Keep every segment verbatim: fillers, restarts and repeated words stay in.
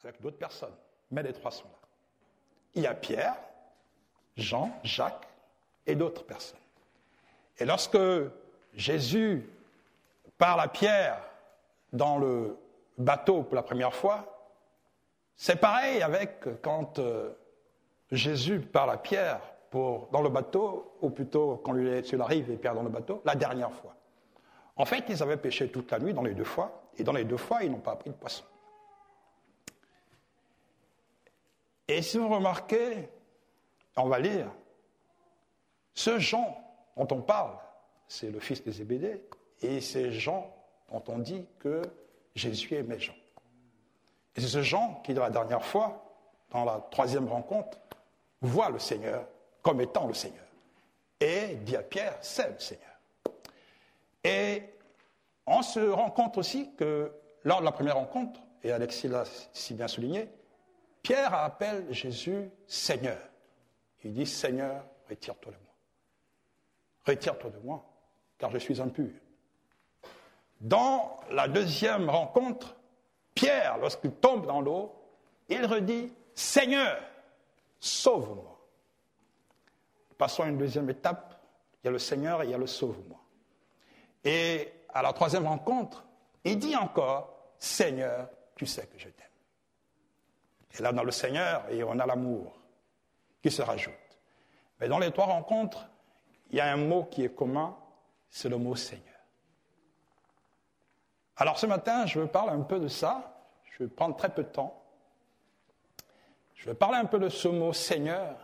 avec d'autres personnes, mais les trois sont là. Il y a Pierre, Jean, Jacques et d'autres personnes. Et lorsque Jésus parle à Pierre dans le bateau pour la première fois, c'est pareil avec quand euh, Jésus parle à Pierre pour, dans le bateau, ou plutôt quand lui est sur la rive et Pierre dans le bateau, la dernière fois. En fait, ils avaient pêché toute la nuit dans les deux fois, et dans les deux fois, ils n'ont pas pris de poisson. Et si vous remarquez, on va lire, ce Jean dont on parle, c'est le fils de Zébédée, et c'est Jean dont on dit que Jésus aimait Jean. Et c'est ce Jean qui, dans la dernière fois, dans la troisième rencontre, voit le Seigneur comme étant le Seigneur. Et dit à Pierre, c'est le Seigneur. Et on se rend compte aussi que, lors de la première rencontre, et Alexis l'a si bien souligné, Pierre appelle Jésus Seigneur. Il dit, Seigneur, retire-toi de moi. Retire-toi de moi, car je suis impur. Dans la deuxième rencontre, Pierre, lorsqu'il tombe dans l'eau, il redit, Seigneur, sauve-moi. Passons à une deuxième étape, il y a le Seigneur et il y a le sauve-moi. Et à la troisième rencontre, il dit encore, Seigneur, tu sais que je t'aime. Et là, dans le Seigneur, et on a l'amour qui se rajoute. Mais dans les trois rencontres, il y a un mot qui est commun, c'est le mot Seigneur. Alors ce matin, je veux parler un peu de ça. Je vais prendre très peu de temps. Je vais parler un peu de ce mot Seigneur.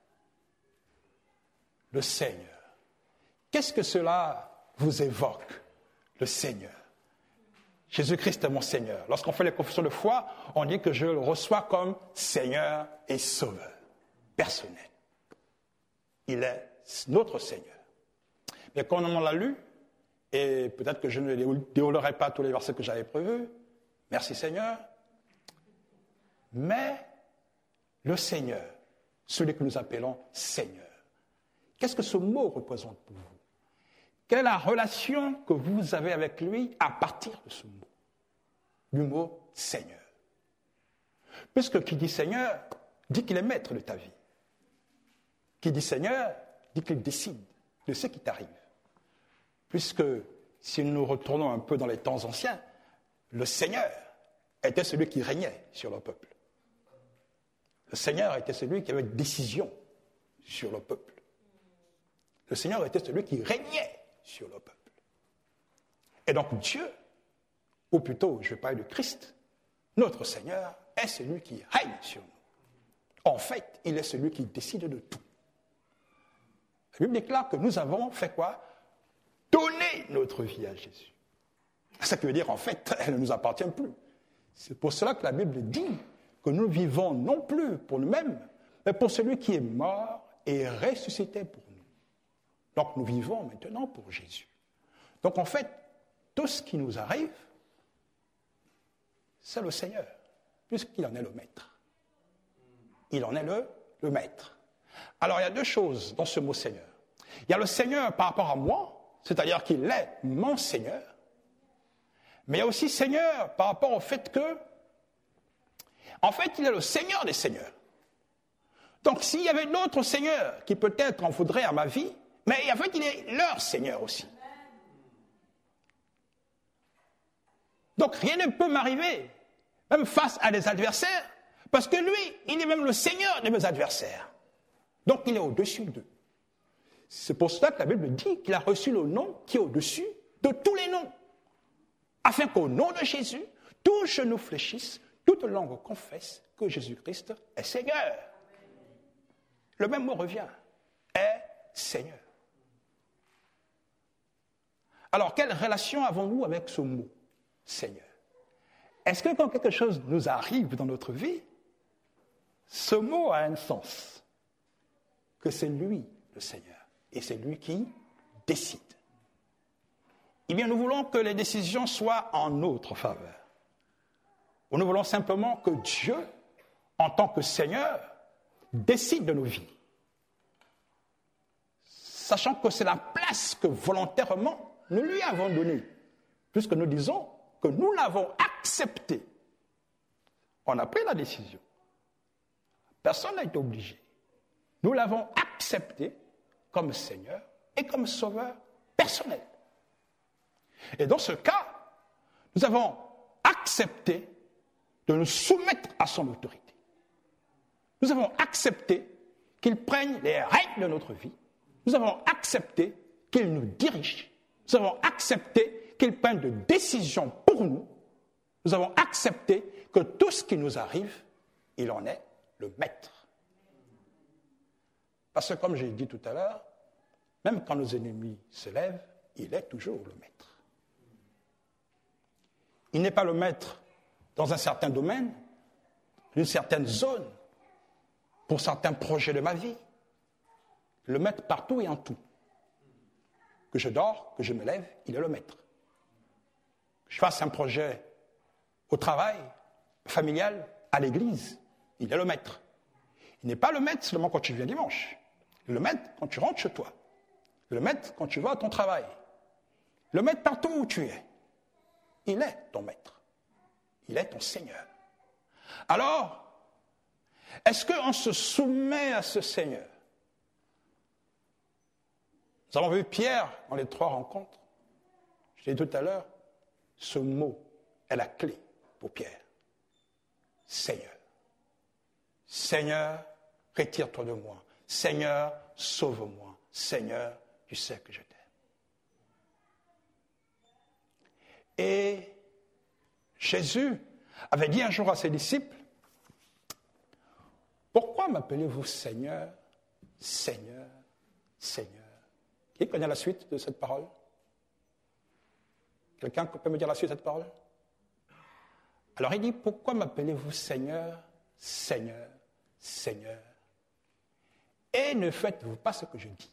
Le Seigneur. Qu'est-ce que cela vous évoque, le Seigneur? Jésus-Christ est mon Seigneur. Lorsqu'on fait les confessions de foi, on dit que je le reçois comme Seigneur et Sauveur, personnel. Il est notre Seigneur. Mais quand on l'a lu, et peut-être que je ne déroulerai pas tous les versets que j'avais prévus, merci Seigneur, mais le Seigneur, celui que nous appelons Seigneur, qu'est-ce que ce mot représente pour vous? Quelle est la relation que vous avez avec lui à partir de ce mot, du mot Seigneur? Puisque qui dit Seigneur, dit qu'il est maître de ta vie. Qui dit Seigneur, dit qu'il décide de ce qui t'arrive. Puisque, si nous nous retournons un peu dans les temps anciens, le Seigneur était celui qui régnait sur le peuple. Le Seigneur était celui qui avait décision sur le peuple. Le Seigneur était celui qui régnait sur le peuple. Et donc Dieu, ou plutôt, je vais parler de Christ, notre Seigneur, est celui qui règne sur nous. En fait, il est celui qui décide de tout. La Bible déclare que nous avons fait quoi? Donner notre vie à Jésus. Ça veut dire, en fait, elle ne nous appartient plus. C'est pour cela que la Bible dit que nous vivons non plus pour nous-mêmes, mais pour celui qui est mort et ressuscité pour nous. Donc nous vivons maintenant pour Jésus. Donc en fait, tout ce qui nous arrive, c'est le Seigneur, puisqu'il en est le maître. Il en est le, le maître. Alors il y a deux choses dans ce mot Seigneur. Il y a le Seigneur par rapport à moi, c'est-à-dire qu'il est mon Seigneur, mais il y a aussi Seigneur par rapport au fait que, en fait, il est le Seigneur des Seigneurs. Donc s'il y avait d'autres seigneurs qui peut-être en voudraient à ma vie, mais en fait, il est leur Seigneur aussi. Donc, rien ne peut m'arriver, même face à des adversaires, parce que lui, il est même le Seigneur de mes adversaires. Donc, il est au-dessus d'eux. C'est pour cela que la Bible dit qu'il a reçu le nom qui est au-dessus de tous les noms, afin qu'au nom de Jésus, tous genoux fléchissent, toute langue confesse que Jésus-Christ est Seigneur. Le même mot revient, est Seigneur. Alors, quelle relation avons-nous avec ce mot, Seigneur? Est-ce que quand quelque chose nous arrive dans notre vie, ce mot a un sens? Que c'est lui, le Seigneur, et c'est lui qui décide. Eh bien, nous voulons que les décisions soient en notre faveur. Ou nous voulons simplement que Dieu, en tant que Seigneur, décide de nos vies. Sachant que c'est la place que volontairement nous lui avons donnée, puisque nous disons que nous l'avons accepté. On a pris la décision. Personne n'a été obligé. Nous l'avons accepté comme Seigneur et comme Sauveur personnel. Et dans ce cas, nous avons accepté de nous soumettre à son autorité. Nous avons accepté qu'il prenne les règles de notre vie. Nous avons accepté qu'il nous dirige. Nous avons accepté qu'il prenne des décisions pour nous. Nous avons accepté que tout ce qui nous arrive, il en est le maître. Parce que comme j'ai dit tout à l'heure, même quand nos ennemis se lèvent, il est toujours le maître. Il n'est pas le maître dans un certain domaine, une certaine zone, pour certains projets de ma vie. Le maître partout et en tout. Que je dors, que je me lève, il est le maître. Que je fasse un projet au travail, familial, à l'église, il est le maître. Il n'est pas le maître seulement quand tu viens dimanche. Il est le maître quand tu rentres chez toi. Il est le maître quand tu vas à ton travail. Le maître partout où tu es. Il est ton maître. Il est ton Seigneur. Alors, est-ce qu'on se soumet à ce Seigneur? Nous avons vu Pierre dans les trois rencontres. Je l'ai dit tout à l'heure, ce mot est la clé pour Pierre. Seigneur. Seigneur, retire-toi de moi. Seigneur, sauve-moi. Seigneur, tu sais que je t'aime. Et Jésus avait dit un jour à ses disciples, « Pourquoi m'appelez-vous Seigneur, Seigneur, Seigneur ?» Qui connaît la suite de cette parole? Quelqu'un peut me dire la suite de cette parole? Alors il dit, « Pourquoi m'appelez-vous Seigneur, Seigneur, Seigneur, et ne faites-vous pas ce que je dis ?»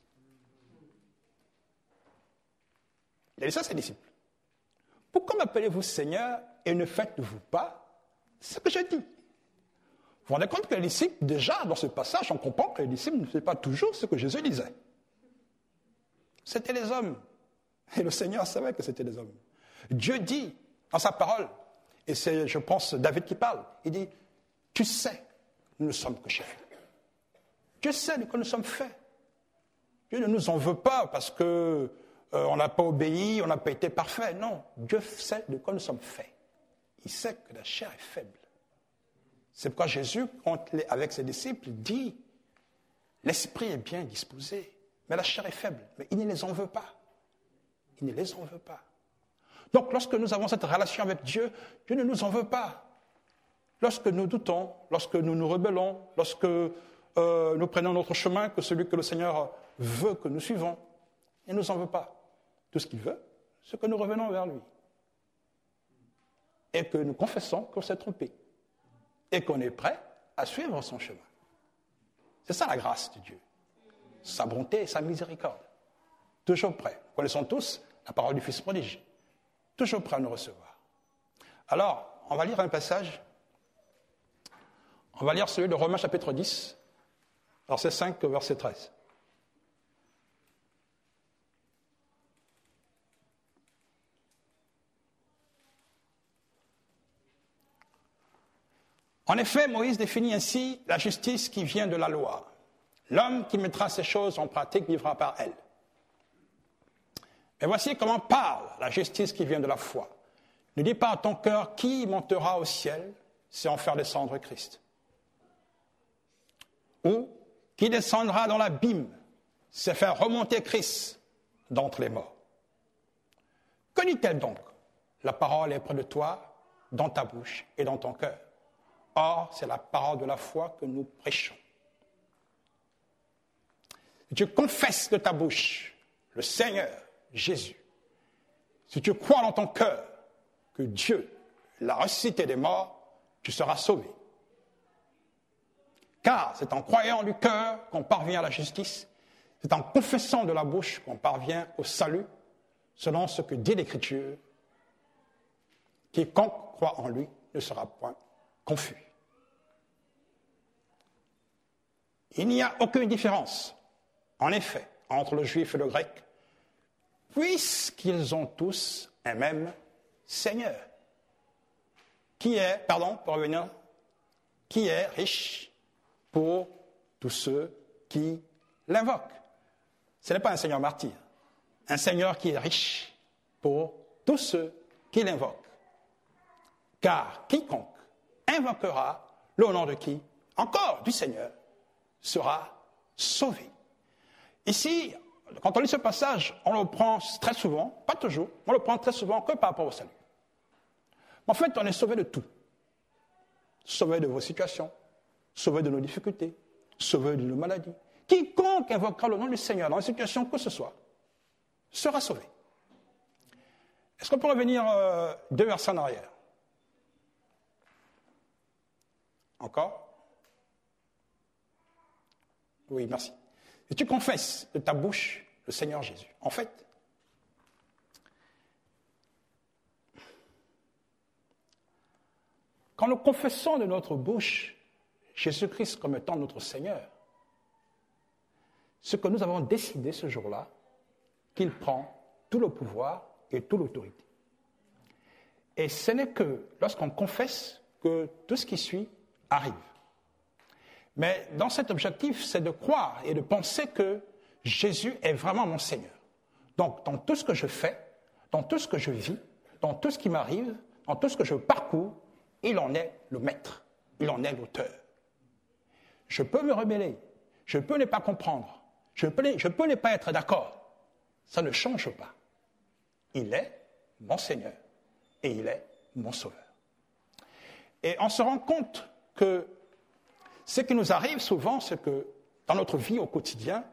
Il a dit ça à ses disciples. Pourquoi m'appelez-vous Seigneur et ne faites-vous pas ce que je dis? Vous vous rendez compte que les disciples, déjà dans ce passage, on comprend que les disciples ne faisaient pas toujours ce que Jésus disait. C'étaient les hommes. Et le Seigneur savait que c'était les hommes. Dieu dit dans sa parole, et c'est, je pense, David qui parle, il dit, tu sais, nous ne sommes que chefs. Dieu sait de quoi nous sommes faits. Dieu ne nous en veut pas parce que Euh, on n'a pas obéi, on n'a pas été parfait. Non, Dieu sait de quoi nous sommes faits. Il sait que la chair est faible. C'est pourquoi Jésus, avec ses disciples, dit, l'esprit est bien disposé, mais la chair est faible. Mais il ne les en veut pas. Il ne les en veut pas. Donc, lorsque nous avons cette relation avec Dieu, Dieu ne nous en veut pas. Lorsque nous doutons, lorsque nous nous rebellons, lorsque euh, nous prenons notre chemin que celui que le Seigneur veut que nous suivons, il ne nous en veut pas. Tout ce qu'il veut, c'est que nous revenons vers lui. Et que nous confessons qu'on s'est trompé. Et qu'on est prêt à suivre son chemin. C'est ça la grâce de Dieu. Sa bonté et sa miséricorde. Toujours prêt. Nous connaissons tous la parole du Fils prodige. Toujours prêt à nous recevoir. Alors, on va lire un passage. On va lire celui de Romains chapitre dix, verset cinq au verset treize. En effet, Moïse définit ainsi la justice qui vient de la loi. L'homme qui mettra ces choses en pratique vivra par elles. Mais voici comment parle la justice qui vient de la foi. Ne dis pas à ton cœur qui montera au ciel, c'est en faire descendre Christ. Ou qui descendra dans l'abîme, c'est faire remonter Christ d'entre les morts. Que dit-elle donc? La parole est près de toi, dans ta bouche et dans ton cœur. Or, c'est la parole de la foi que nous prêchons. Si tu confesses de ta bouche le Seigneur Jésus, si tu crois dans ton cœur que Dieu l'a ressuscité des morts, tu seras sauvé. Car c'est en croyant du cœur qu'on parvient à la justice, c'est en confessant de la bouche qu'on parvient au salut, selon ce que dit l'Écriture. Quiconque croit en lui ne sera point confus. Il n'y a aucune différence, en effet, entre le juif et le grec, puisqu'ils ont tous un même Seigneur. Qui est, pardon, pour revenir qui est riche pour tous ceux qui l'invoquent. Ce n'est pas un Seigneur martyr, un Seigneur qui est riche pour tous ceux qui l'invoquent. Car quiconque invoquera le nom de qui? Encore du Seigneur, sera sauvé. Ici, quand on lit ce passage, on le prend très souvent, pas toujours, on le prend très souvent que par rapport au salut. En fait, on est sauvé de tout. Sauvé de vos situations, sauvé de nos difficultés, sauvé de nos maladies. Quiconque invoquera le nom du Seigneur dans une situation que ce soit, sera sauvé. Est-ce qu'on peut revenir euh, deux versets en arrière? Encore? Oui, merci. Et tu confesses de ta bouche le Seigneur Jésus. En fait, quand nous confessons de notre bouche Jésus-Christ comme étant notre Seigneur, ce que nous avons décidé ce jour-là, qu'il prend tout le pouvoir et toute l'autorité. Et ce n'est que lorsqu'on confesse que tout ce qui suit arrive. Mais dans cet objectif, c'est de croire et de penser que Jésus est vraiment mon Seigneur. Donc, dans tout ce que je fais, dans tout ce que je vis, dans tout ce qui m'arrive, dans tout ce que je parcours, il en est le maître, il en est l'auteur. Je peux me rebeller, je peux ne pas comprendre, je peux, je peux ne pas être d'accord. Ça ne change pas. Il est mon Seigneur et il est mon Sauveur. Et on se rend compte que ce qui nous arrive souvent, c'est que dans notre vie au quotidien,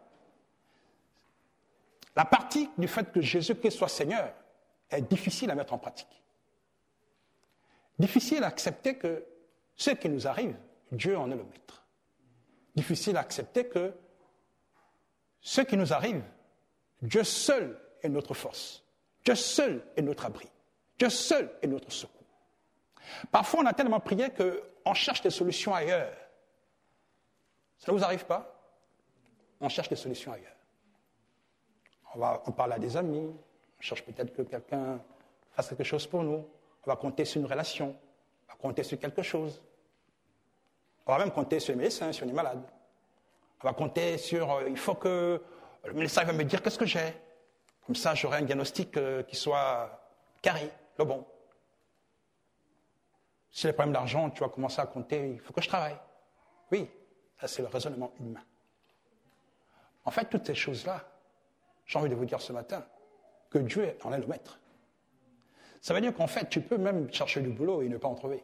la partie du fait que Jésus-Christ soit Seigneur est difficile à mettre en pratique. Difficile à accepter que ce qui nous arrive, Dieu en est le maître. Difficile à accepter que ce qui nous arrive, Dieu seul est notre force. Dieu seul est notre abri. Dieu seul est notre secours. Parfois, on a tellement prié qu'on cherche des solutions ailleurs. Ça ne vous arrive pas? On cherche des solutions ailleurs. On, va, on parle à des amis, on cherche peut-être que quelqu'un fasse quelque chose pour nous. On va compter sur une relation, on va compter sur quelque chose. On va même compter sur les médecins, sur les malades. On va compter sur, euh, il faut que le médecin va me dire qu'est-ce que j'ai. Comme ça, j'aurai un diagnostic euh, qui soit carré, le bon. Si les problèmes d'argent, tu vas commencer à compter, il faut que je travaille. Oui, ça c'est le raisonnement humain. En fait, toutes ces choses-là, j'ai envie de vous dire ce matin, que Dieu en est le maître. Ça veut dire qu'en fait, tu peux même chercher du boulot et ne pas en trouver.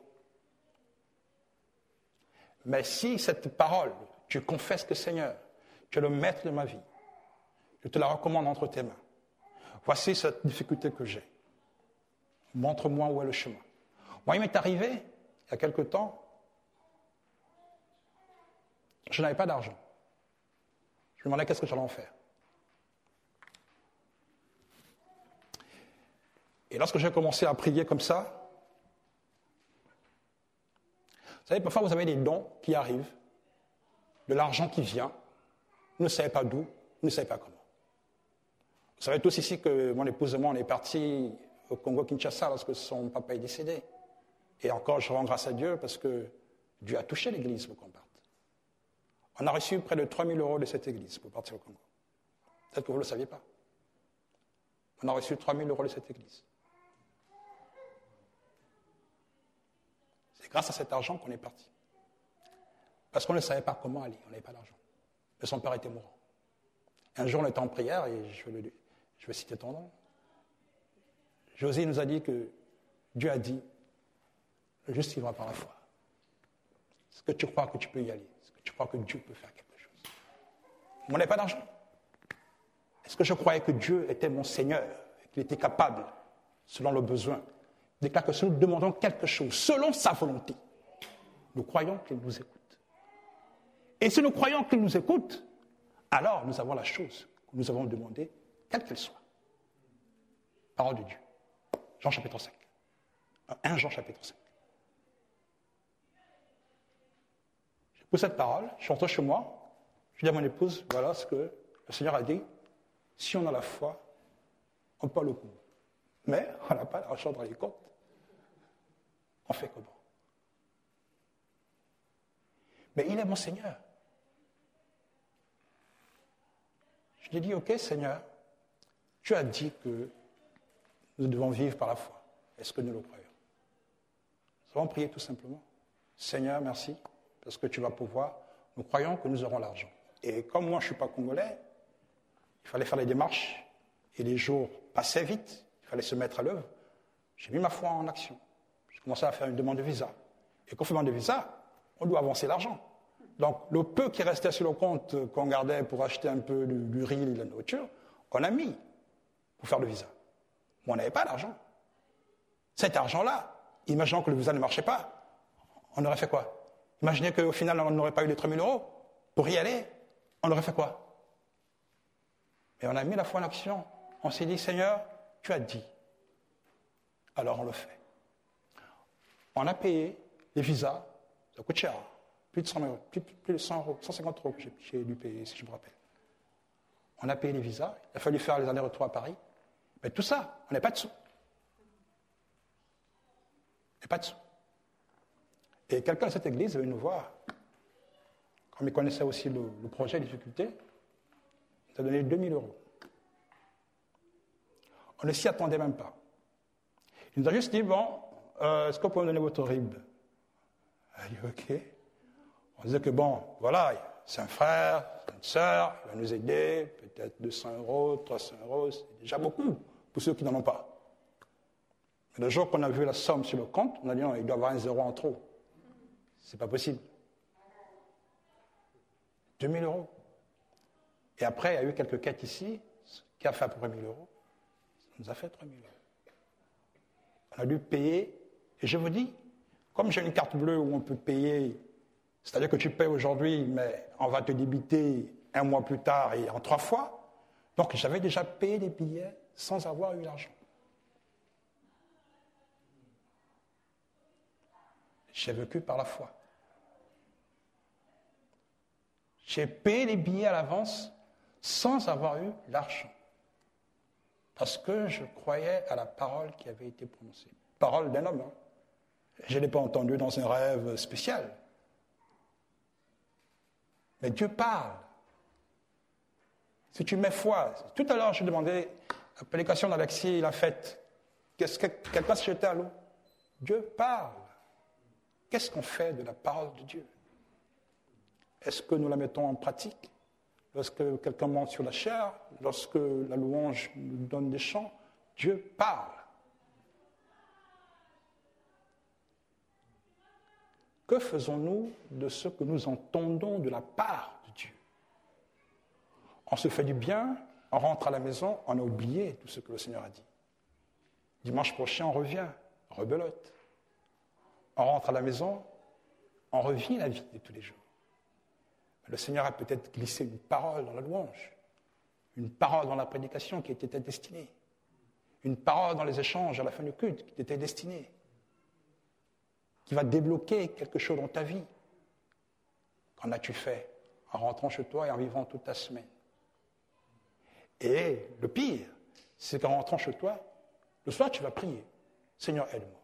Mais si cette parole, tu confesses que Seigneur, tu es le maître de ma vie, je te la recommande entre tes mains. Voici cette difficulté que j'ai. Montre-moi où est le chemin. Moi, il m'est arrivé, il y a quelque temps, je n'avais pas d'argent. Je me demandais qu'est-ce que j'allais en faire. Et lorsque j'ai commencé à prier comme ça, vous savez, parfois vous avez des dons qui arrivent, de l'argent qui vient, vous ne savez pas d'où, vous ne savez pas comment. Vous savez tous ici que mon épouse et moi, on est partis au Congo-Kinshasa lorsque son papa est décédé. Et encore, je rends grâce à Dieu parce que Dieu a touché l'église pour qu'on parte. On a reçu près de trois mille euros de cette église pour partir au Congo. Peut-être que vous ne le saviez pas. On a reçu trois mille euros de cette église. C'est grâce à cet argent qu'on est parti. Parce qu'on ne savait pas comment aller, on n'avait pas d'argent. Mais son père était mourant. Un jour, on était en prière, et je vais, je vais citer ton nom. José nous a dit que Dieu a dit, le juste vivra par la foi. Est-ce que tu crois que tu peux y aller? Est-ce que tu crois que Dieu peut faire quelque chose? On n'avait pas d'argent. Est-ce que je croyais que Dieu était mon Seigneur, qu'il était capable, selon le besoin, de déclarer que si nous demandons quelque chose, selon sa volonté, nous croyons qu'il nous écoute. Et si nous croyons qu'il nous écoute, alors nous avons la chose que nous avons demandée, quelle qu'elle soit. Parole de Dieu. Jean chapitre cinq. un Jean chapitre cinq. Je pose cette parole, je suis rentré chez moi, je dis à mon épouse, voilà ce que le Seigneur a dit, si on a la foi, on peut le coup. Mais on n'a pas l'argent dans les comptes. On fait comment? Mais il est mon Seigneur. Je lui ai dit, ok Seigneur, tu as dit que nous devons vivre par la foi. Est-ce que nous le croyons? Nous allons prier tout simplement. Seigneur, merci, parce que tu vas pouvoir. Nous croyons que nous aurons l'argent. Et comme moi, je ne suis pas congolais, il fallait faire les démarches, et les jours passaient vite, il fallait se mettre à l'œuvre. J'ai mis ma foi en action. J'ai commencé à faire une demande de visa. Et quand on fait une demande de visa, on doit avancer l'argent. Donc, le peu qui restait sur le compte qu'on gardait pour acheter un peu du, du riz et de la nourriture, on a mis pour faire le visa. Mais on n'avait pas d'argent. Cet argent-là, imaginons que le visa ne marchait pas, on aurait fait quoi? Imaginez qu'au final, on n'aurait pas eu les trois mille euros pour y aller, on aurait fait quoi? Et on a mis la foi en action. On s'est dit, Seigneur, tu as dit. Alors on le fait. On a payé les visas, ça coûte cher, plus de cent euros, plus, plus de cent euros, cent cinquante euros que j'ai, j'ai dû payer, si je me rappelle. On a payé les visas, il a fallu faire les allers-retours à Paris. Mais tout ça, on n'est pas dessous. On n'est pas dessous. Et quelqu'un de cette église est venu nous voir, comme il connaissait aussi le, le projet, les difficultés, il a donné deux mille euros. On ne s'y attendait même pas. Il nous a juste dit, bon, euh, est-ce que vous pouvez me donner votre R I B? Il a dit, ok. On disait que bon, voilà, c'est un frère, c'est une sœur, il va nous aider, peut-être deux cents euros, trois cents euros, c'est déjà beaucoup pour ceux qui n'en ont pas. Mais le jour qu'on a vu la somme sur le compte, on a dit, non, il doit y avoir un zéro en trop. C'est pas possible. deux mille euros. Et après, il y a eu quelques quêtes ici, qui a fait à peu près mille euros. Ça nous a fait trois mille euros. On a dû payer, et je vous dis, comme j'ai une carte bleue où on peut payer, c'est-à-dire que tu payes aujourd'hui, mais on va te débiter un mois plus tard et en trois fois, donc j'avais déjà payé les billets sans avoir eu l'argent. J'ai vécu par la foi. J'ai payé les billets à l'avance sans avoir eu l'argent. Parce que je croyais à la parole qui avait été prononcée. Parole d'un homme. Hein. Je ne l'ai pas entendue dans un rêve spécial. Mais Dieu parle. Si tu mets foi. Tout à l'heure, je demandais, la prédication d'Alexis, il a fait. Qu'est-ce que, quelle place j'étais à l'eau? Dieu parle. Qu'est-ce qu'on fait de la parole de Dieu? Est-ce que nous la mettons en pratique? Lorsque quelqu'un monte sur la chair, lorsque la louange nous donne des chants, Dieu parle. Que faisons-nous de ce que nous entendons de la part de Dieu? On se fait du bien, on rentre à la maison, on a oublié tout ce que le Seigneur a dit. Dimanche prochain, on revient, rebelote. On rentre à la maison, on revit la vie de tous les jours. Le Seigneur a peut-être glissé une parole dans la louange, une parole dans la prédication qui était destinée, une parole dans les échanges à la fin du culte qui était destinée, qui va débloquer quelque chose dans ta vie. Qu'en as-tu fait en rentrant chez toi et en vivant toute ta semaine? Et le pire, c'est qu'en rentrant chez toi, le soir tu vas prier. Seigneur, aide-moi.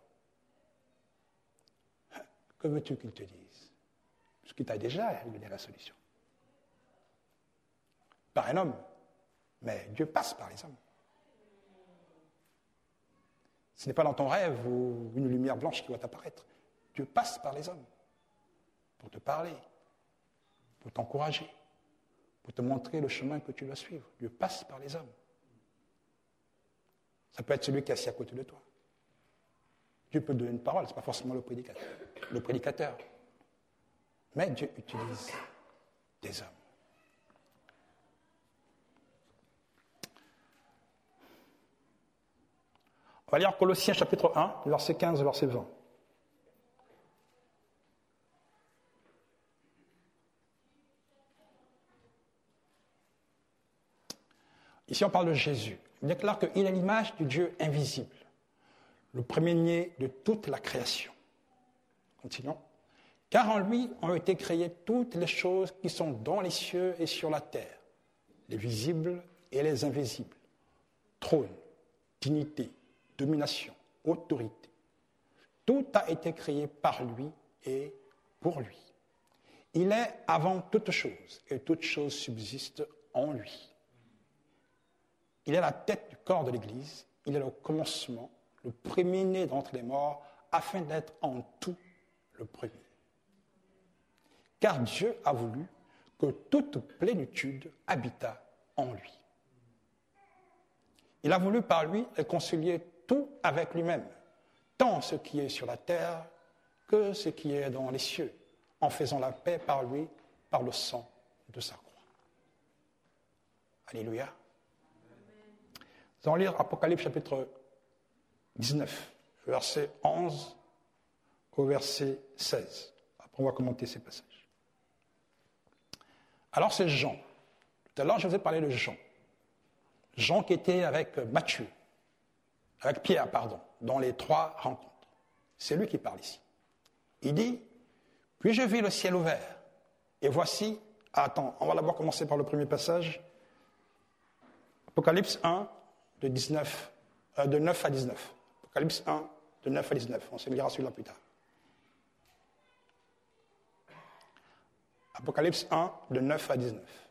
Que veux-tu qu'il te dise? Parce qu'il t'a déjà donné la solution. Par un homme. Mais Dieu passe par les hommes. Ce n'est pas dans ton rêve ou une lumière blanche qui va t'apparaître. Dieu passe par les hommes pour te parler, pour t'encourager, pour te montrer le chemin que tu dois suivre. Dieu passe par les hommes. Ça peut être celui qui est assis à côté de toi. Dieu peut te donner une parole, ce n'est pas forcément le prédicateur. Le prédicateur. Mais Dieu utilise des hommes. On va lire Colossiens chapitre un, verset quinze, verset vingt. Ici, on parle de Jésus. Il déclare qu'il est l'image du Dieu invisible, le premier-né de toute la création. Continuons. Car en lui ont été créées toutes les choses qui sont dans les cieux et sur la terre, les visibles et les invisibles, trône, dignité, domination, autorité. Tout a été créé par lui et pour lui. Il est avant toute chose, et toute chose subsiste en lui. Il est la tête du corps de l'Église, il est le commencement, le premier-né d'entre les morts, afin d'être en tout le premier. Car Dieu a voulu que toute plénitude habitât en lui. Il a voulu par lui réconcilier tout avec lui-même, tant ce qui est sur la terre que ce qui est dans les cieux, en faisant la paix par lui, par le sang de sa croix. Alléluia. Nous allons lire Apocalypse chapitre dix-neuf, verset onze au verset seize. Après, on va commenter ces passages. Alors, c'est Jean. Tout à l'heure, je vous ai parlé de Jean. Jean qui était avec Matthieu, avec Pierre, pardon, dans les trois rencontres. C'est lui qui parle ici. Il dit, « Puis je vis le ciel ouvert, et voici... » Ah, attends, on va d'abord commencer par le premier passage. Apocalypse un, de, dix-neuf, euh, de neuf à dix-neuf. Apocalypse un, de neuf à dix-neuf. On se lira celui-là plus tard. Apocalypse un, de neuf à dix-neuf.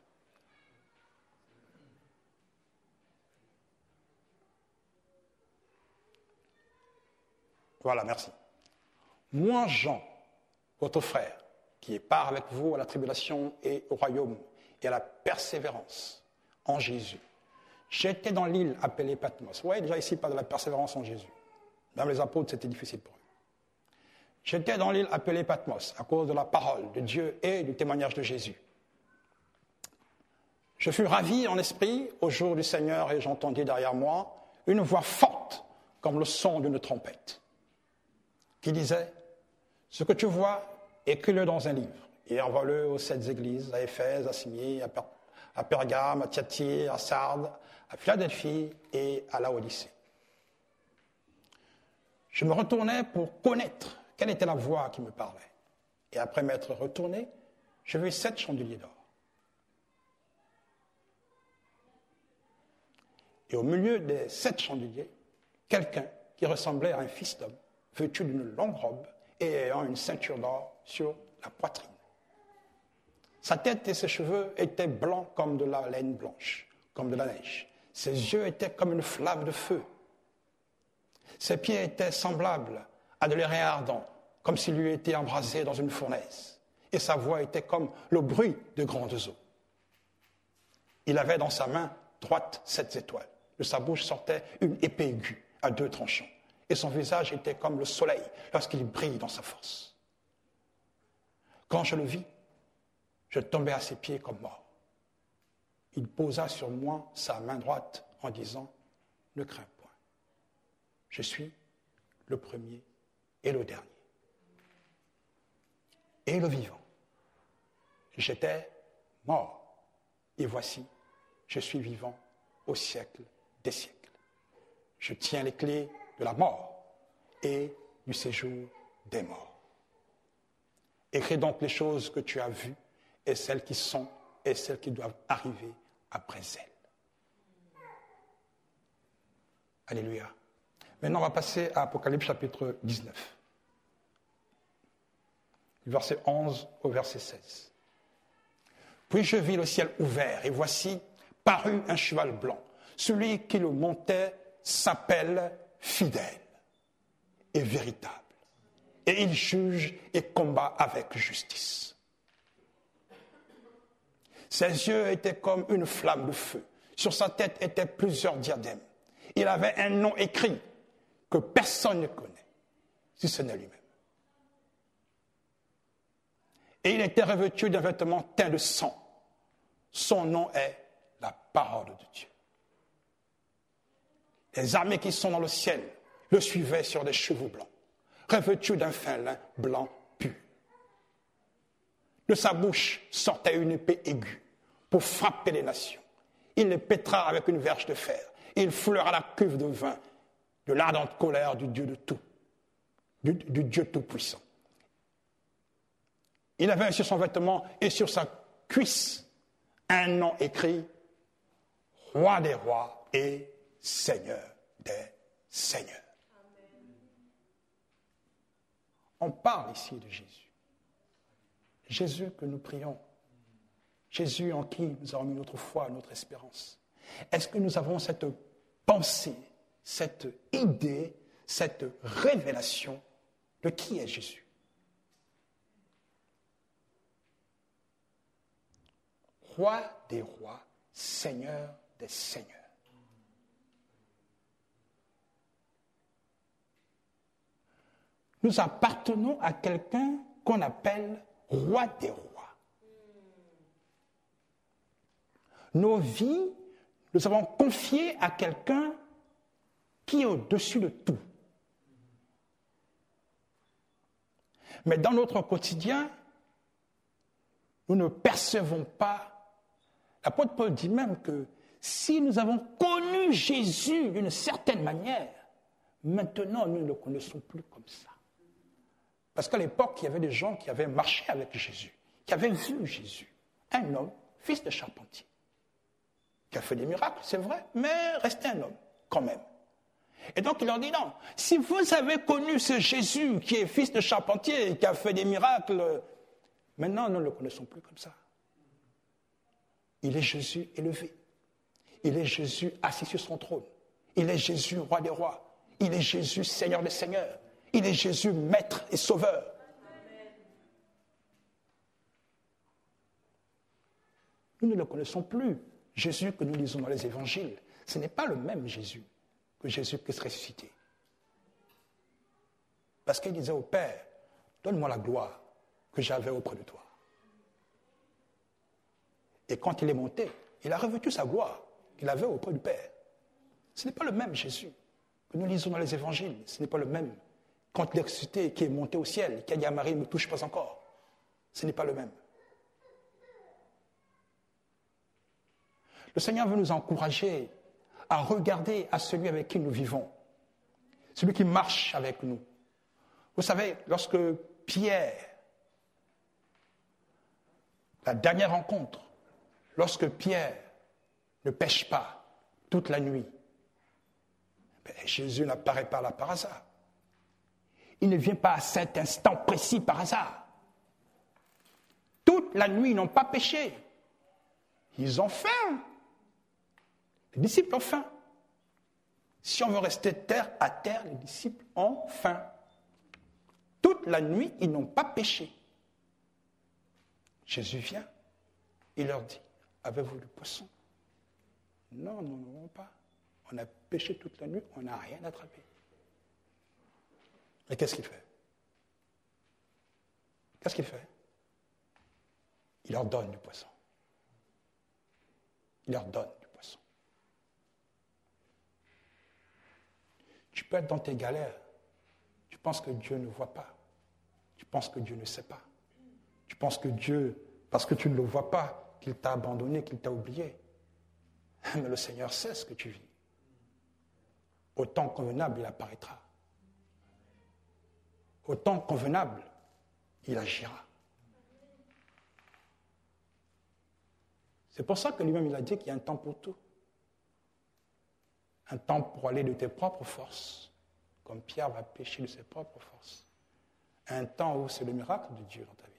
Voilà, merci. Moi, Jean, votre frère, qui est part avec vous à la tribulation et au royaume et à la persévérance en Jésus. J'étais dans l'île appelée Patmos. Vous voyez déjà ici, pas de la persévérance en Jésus. Même les apôtres, c'était difficile pour eux. J'étais dans l'île appelée Patmos à cause de la parole de Dieu et du témoignage de Jésus. Je fus ravi en esprit au jour du Seigneur et j'entendis derrière moi une voix forte comme le son d'une trompette qui disait « Ce que tu vois, écris-le dans un livre et envoie-le aux sept églises, à Éphèse, à Smyrne, à, per- à Pergame, à Thyatire, à Sardes, à Philadelphie et à Laodicée. » Je me retournai pour connaître quelle était la voix qui me parlait. Et après m'être retourné, je vis sept chandeliers d'or. Et au milieu des sept chandeliers, quelqu'un qui ressemblait à un fils d'homme, vêtu d'une longue robe et ayant une ceinture d'or sur la poitrine. Sa tête et ses cheveux étaient blancs comme de la laine blanche, comme de la neige. Ses yeux étaient comme une flamme de feu. Ses pieds étaient semblables à de l'airain ardent, comme s'il eût été embrasé dans une fournaise. Et sa voix était comme le bruit de grandes eaux. Il avait dans sa main droite sept étoiles. De sa bouche sortait une épée aiguë à deux tranchants. Et son visage était comme le soleil lorsqu'il brille dans sa force. Quand je le vis, je tombai à ses pieds comme mort. Il posa sur moi sa main droite en disant « Ne crains point, je suis le premier et le dernier. Et le vivant. J'étais mort, et voici, je suis vivant au siècle des siècles. Je tiens les clés de la mort et du séjour des morts. Écris donc les choses que tu as vues et celles qui sont et celles qui doivent arriver après elles. » Alléluia. Maintenant, on va passer à Apocalypse chapitre dix-neuf. Du verset onze au verset seize. Puis je vis le ciel ouvert, et voici parut un cheval blanc. Celui qui le montait s'appelle fidèle et véritable. Et il juge et combat avec justice. Ses yeux étaient comme une flamme de feu. Sur sa tête étaient plusieurs diadèmes. Il avait un nom écrit que personne ne connaît, si ce n'est lui-même. Et il était revêtu d'un vêtement teint de sang. Son nom est la parole de Dieu. Les armées qui sont dans le ciel le suivaient sur des chevaux blancs, revêtus d'un fin lin blanc pur. De sa bouche sortait une épée aiguë pour frapper les nations. Il les pétra avec une verge de fer. Il foulera la cuve de vin de l'ardente colère du Dieu de tout, du, du Dieu tout-puissant. Il avait sur son vêtement et sur sa cuisse un nom écrit « Roi des rois et Seigneur des seigneurs. » On parle ici de Jésus. Jésus que nous prions, Jésus en qui nous avons mis notre foi, notre espérance. Est-ce que nous avons cette pensée, cette idée, cette révélation de qui est Jésus? Roi des rois, Seigneur des seigneurs. Nous appartenons à quelqu'un qu'on appelle roi des rois. Nos vies, nous avons confié à quelqu'un qui est au-dessus de tout. Mais dans notre quotidien, nous ne percevons pas. L'apôtre Paul dit même que si nous avons connu Jésus d'une certaine manière, maintenant nous ne le connaissons plus comme ça. Parce qu'à l'époque, il y avait des gens qui avaient marché avec Jésus, qui avaient vu Jésus. Un homme, fils de charpentier, qui a fait des miracles, c'est vrai, mais restait un homme, quand même. Et donc il leur dit non, si vous avez connu ce Jésus qui est fils de charpentier, qui a fait des miracles, maintenant nous ne le connaissons plus comme ça. Il est Jésus élevé. Il est Jésus assis sur son trône. Il est Jésus roi des rois. Il est Jésus Seigneur des seigneurs. Il est Jésus maître et sauveur. Nous ne le connaissons plus. Jésus que nous lisons dans les évangiles, ce n'est pas le même Jésus que Jésus qui est ressuscité. Parce qu'il disait au Père, donne-moi la gloire que j'avais auprès de toi. Et quand il est monté, il a revêtu sa gloire qu'il avait auprès du Père. Ce n'est pas le même Jésus que nous lisons dans les évangiles. Ce n'est pas le même. Quand il est ressuscité, qui est monté au ciel, qui a dit à Marie, ne me touche pas encore. Ce n'est pas le même. Le Seigneur veut nous encourager à regarder à celui avec qui nous vivons, celui qui marche avec nous. Vous savez, lorsque Pierre, la dernière rencontre, lorsque Pierre ne pêche pas toute la nuit, ben Jésus n'apparaît pas là par hasard. Il ne vient pas à cet instant précis par hasard. Toute la nuit, ils n'ont pas pêché. Ils ont faim. Les disciples ont faim. Si on veut rester terre à terre, les disciples ont faim. Toute la nuit, ils n'ont pas pêché. Jésus vient, il leur dit, avez-vous du poisson? Non, nous n'en avons pas. On a pêché toute la nuit, on n'a rien attrapé. Mais qu'est-ce qu'il fait? Qu'est-ce qu'il fait? Il leur donne du poisson. Il leur donne du poisson. Tu peux être dans tes galères. Tu penses que Dieu ne voit pas. Tu penses que Dieu ne sait pas. Tu penses que Dieu, parce que tu ne le vois pas, qu'il t'a abandonné, qu'il t'a oublié. Mais le Seigneur sait ce que tu vis. Au temps convenable, il apparaîtra. Au temps convenable, il agira. C'est pour ça que lui-même, il a dit qu'il y a un temps pour tout. Un temps pour aller de tes propres forces, comme Pierre va pêcher de ses propres forces. Un temps où c'est le miracle de Dieu dans ta vie.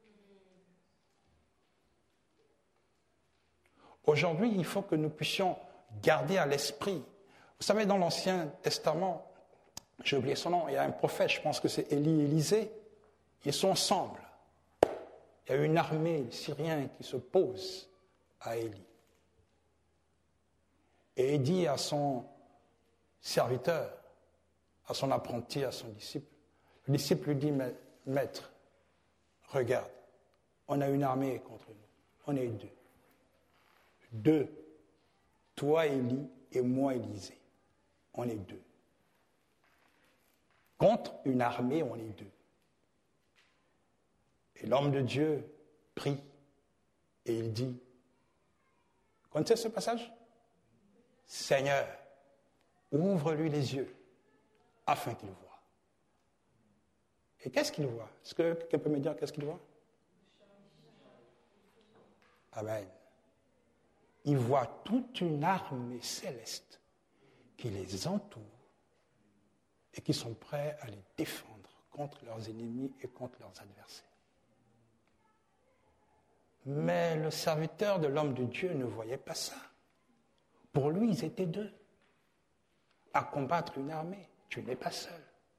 Aujourd'hui, il faut que nous puissions garder à l'esprit. Vous savez, dans l'Ancien Testament, j'ai oublié son nom, il y a un prophète, je pense que c'est Élie et Élisée, ils sont ensemble. Il y a une armée de Syriens qui se pose à Élie. Et il dit à son serviteur, à son apprenti, à son disciple, le disciple lui dit, maître, regarde, on a une armée contre nous, on est deux. Deux, toi Élie et moi Élisée, on est deux. Contre une armée, on est deux. Et l'homme de Dieu prie et il dit, vous connaissez ce passage? Seigneur, ouvre-lui les yeux afin qu'il voie. Et qu'est-ce qu'il voit? Est-ce que quelqu'un peut me dire qu'est-ce qu'il voit? Amen. Il voit toute une armée céleste qui les entoure et qui sont prêts à les défendre contre leurs ennemis et contre leurs adversaires. Mais le serviteur de l'homme de Dieu ne voyait pas ça. Pour lui, ils étaient deux. À combattre une armée, tu n'es pas seul.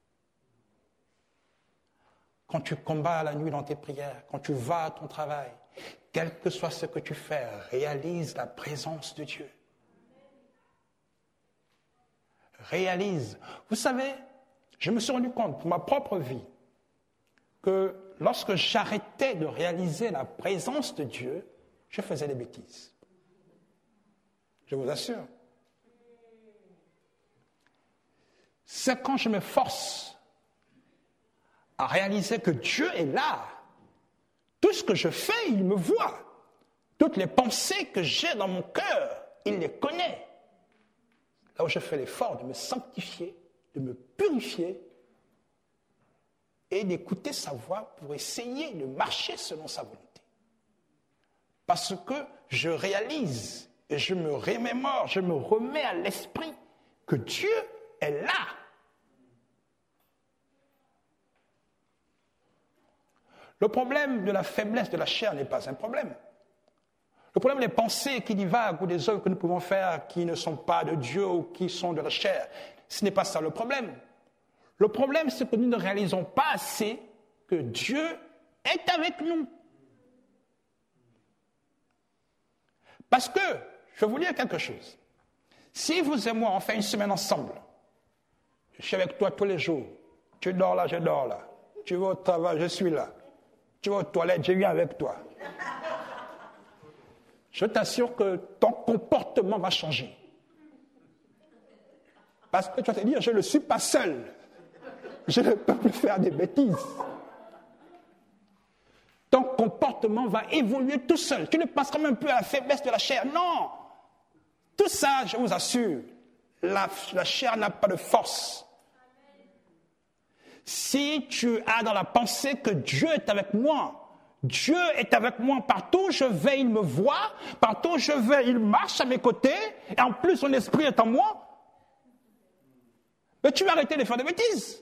Quand tu combats la nuit dans tes prières, quand tu vas à ton travail, quel que soit ce que tu fais, réalise la présence de Dieu. Réalise. Vous savez, je me suis rendu compte pour ma propre vie que lorsque j'arrêtais de réaliser la présence de Dieu, je faisais des bêtises. Je vous assure. C'est quand je me force à réaliser que Dieu est là. Tout ce que je fais, il me voit. Toutes les pensées que j'ai dans mon cœur, il les connaît. Là où je fais l'effort de me sanctifier, de me purifier et d'écouter sa voix pour essayer de marcher selon sa volonté. Parce que je réalise et je me remémore, je me remets à l'esprit que Dieu est là. Le problème de la faiblesse de la chair n'est pas un problème. Le problème des pensées qui divaguent ou des œuvres que nous pouvons faire qui ne sont pas de Dieu ou qui sont de la chair, ce n'est pas ça le problème. Le problème, c'est que nous ne réalisons pas assez que Dieu est avec nous. Parce que, je vais vous dire quelque chose. Si vous et moi, on fait une semaine ensemble, je suis avec toi tous les jours, tu dors là, je dors là, tu vas au travail, je suis là, tu vas aux toilettes, je viens avec toi. Je t'assure que ton comportement va changer. Parce que tu vas te dire, je ne suis pas seul. Je ne peux plus faire des bêtises. Ton comportement va évoluer tout seul. Tu ne passeras même plus à la faiblesse de la chair. Non. Tout ça, je vous assure, la, la chair n'a pas de force. Si tu as dans la pensée que Dieu est avec moi, Dieu est avec moi partout où je vais, il me voit, partout où je vais, il marche à mes côtés, et en plus son esprit est en moi. Mais tu vas arrêter de faire des bêtises.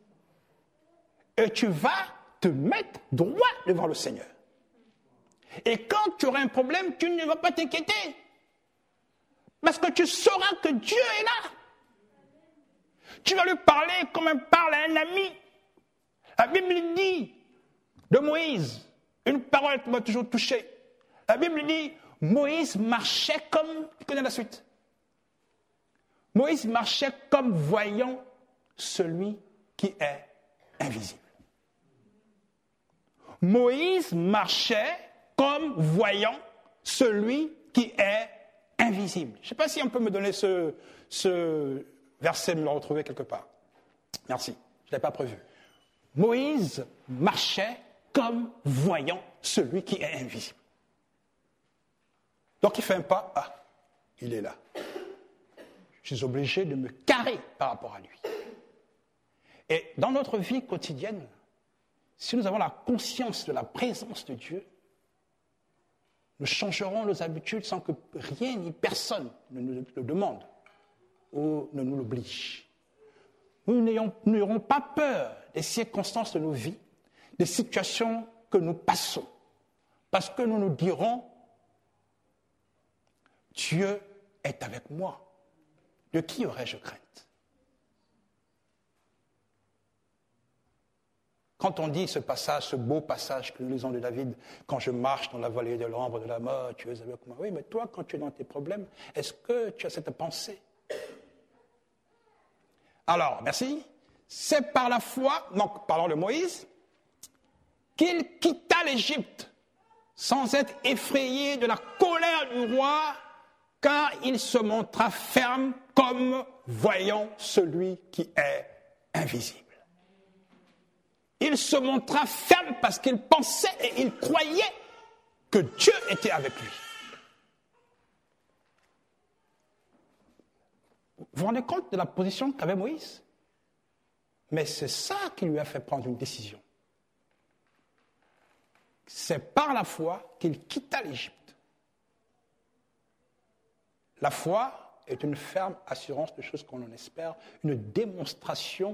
Et tu vas te mettre droit devant le Seigneur. Et quand tu auras un problème, tu ne vas pas t'inquiéter. Parce que tu sauras que Dieu est là. Tu vas lui parler comme on parle à un ami. La Bible dit de Moïse, une parole qui m'a toujours touché. La Bible dit, Moïse marchait comme, tu connais la suite. Moïse marchait comme voyant celui qui est invisible. Moïse marchait comme voyant celui qui est invisible. Je ne sais pas si on peut me donner ce, ce verset, me le retrouver quelque part. Merci, je ne l'ai pas prévu. Moïse marchait comme voyant celui qui est invisible. Donc il fait un pas, ah, il est là. Je suis obligé de me carrer par rapport à lui. Et dans notre vie quotidienne, si nous avons la conscience de la présence de Dieu, nous changerons nos habitudes sans que rien ni personne ne nous le demande ou ne nous l'oblige. Nous n'aurons pas peur des circonstances de nos vies, des situations que nous passons, parce que nous nous dirons, Dieu est avec moi. De qui aurais-je crainte? Quand on dit ce passage, ce beau passage que nous lisons de David, quand je marche dans la vallée de l'ombre de la mort, tu es avec moi. Oui, mais toi, quand tu es dans tes problèmes, est-ce que tu as cette pensée? Alors, merci. C'est par la foi, donc parlons de Moïse, qu'il quitta l'Égypte sans être effrayé de la colère du roi, car il se montra ferme comme voyant celui qui est invisible. Il se montra ferme parce qu'il pensait et il croyait que Dieu était avec lui. Vous vous rendez compte de la position qu'avait Moïse? Mais c'est ça qui lui a fait prendre une décision. C'est par la foi qu'il quitta l'Égypte. La foi est une ferme assurance de choses qu'on en espère, une démonstration,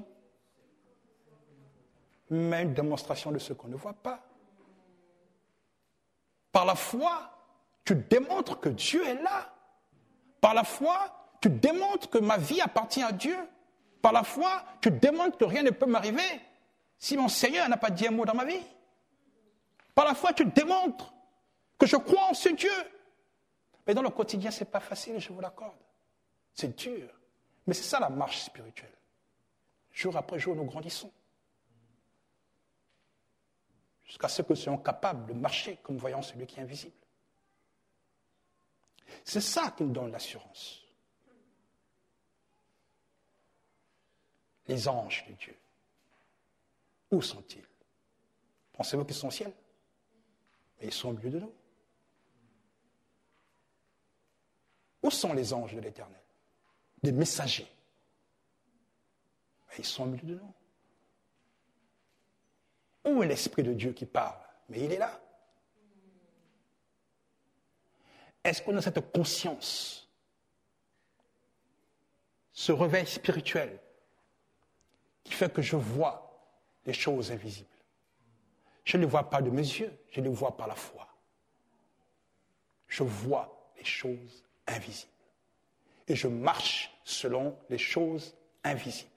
mais une démonstration de ce qu'on ne voit pas. Par la foi, tu démontres que Dieu est là. Par la foi, tu démontres que ma vie appartient à Dieu. Par la foi, tu démontres que rien ne peut m'arriver si mon Seigneur n'a pas dit un mot dans ma vie. Par la foi, tu démontres que je crois en ce Dieu. Mais dans le quotidien, ce n'est pas facile, je vous l'accorde. C'est dur. Mais c'est ça la marche spirituelle. Jour après jour, nous grandissons. Jusqu'à ce que nous soyons capables de marcher comme voyant celui qui est invisible. C'est ça qui nous donne l'assurance. Les anges de Dieu, où sont-ils? Pensez-vous qu'ils sont au ciel? Mais ils sont au milieu de nous. Où sont les anges de l'Éternel? Des messagers. Mais ils sont au milieu de nous. Où est l'Esprit de Dieu qui parle? Mais il est là. Est-ce qu'on a cette conscience, ce réveil spirituel qui fait que je vois les choses invisibles? Je ne les vois pas de mes yeux, je les vois par la foi. Je vois les choses invisibles. Et je marche selon les choses invisibles.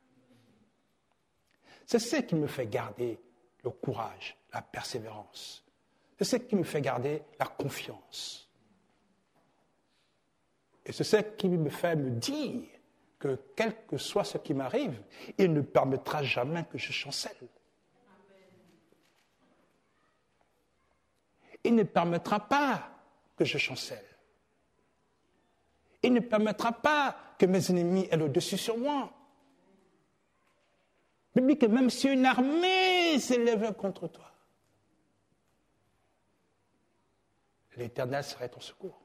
C'est ce qui me fait garder le courage, la persévérance. C'est ce qui me fait garder la confiance. Et c'est ce qui me fait me dire que quel que soit ce qui m'arrive, il ne permettra jamais que je chancelle. Il ne permettra pas que je chancelle. Il ne permettra pas que mes ennemis aient le dessus sur moi. Mais que même si une armée s'élève contre toi, l'Éternel serait ton secours.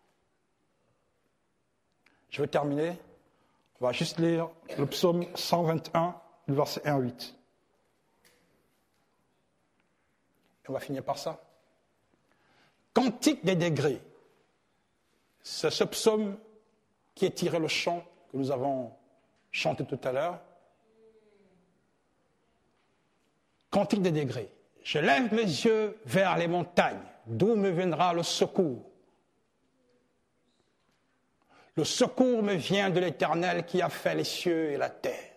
Je vais terminer. On va juste lire le psaume cent vingt et un, le verset un à huit. Et on va finir par ça. Cantique des degrés. C'est ce psaume qui est tiré le chant que nous avons chanté tout à l'heure. Cantique des degrés. Je lève mes yeux vers les montagnes, d'où me viendra le secours. Le secours me vient de l'Éternel qui a fait les cieux et la terre.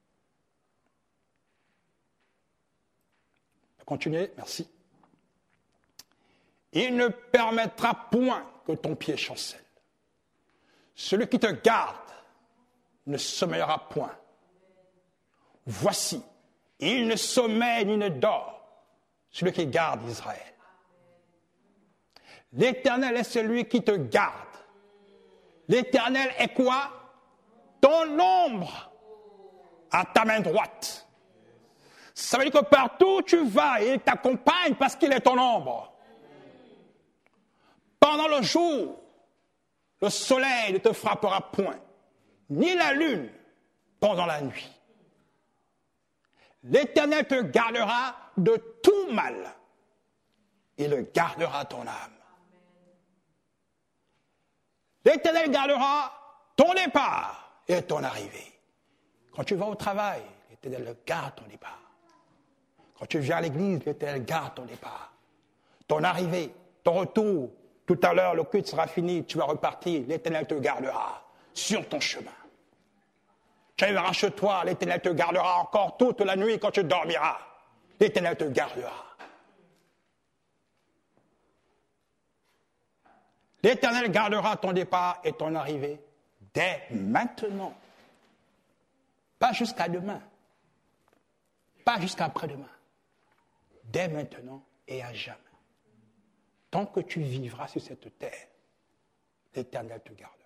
On va continuer, merci. Il ne permettra point que ton pied chancelle. Celui qui te garde ne sommeillera point. Voici, il ne sommeille ni ne dort, celui qui garde Israël. L'Éternel est celui qui te garde. L'Éternel est quoi? Ton ombre à ta main droite. Ça veut dire que partout où tu vas, il t'accompagne parce qu'il est ton ombre. Pendant le jour, le soleil ne te frappera point, ni la lune pendant la nuit. L'Éternel te gardera de tout mal. Il gardera ton âme. L'Éternel gardera ton départ et ton arrivée. Quand tu vas au travail, l'Éternel garde ton départ. Quand tu viens à l'église, l'Éternel garde ton départ. Ton arrivée, ton retour, tout à l'heure, le culte sera fini, tu vas repartir, l'Éternel te gardera sur ton chemin. Tu arriveras chez toi, l'Éternel te gardera encore toute la nuit quand tu dormiras. L'Éternel te gardera. L'Éternel gardera ton départ et ton arrivée dès maintenant. Pas jusqu'à demain. Pas jusqu'à après-demain. Dès maintenant et à jamais. Tant que tu vivras sur cette terre, l'Éternel te gardera.